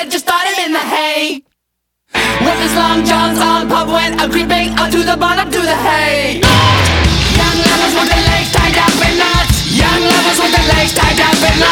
it just started in the hay. With his long johns on, pub went a creeping up to the bottom to the hay. Young lovers with their legs tied up in knots. Young lovers with their legs tied up in knots.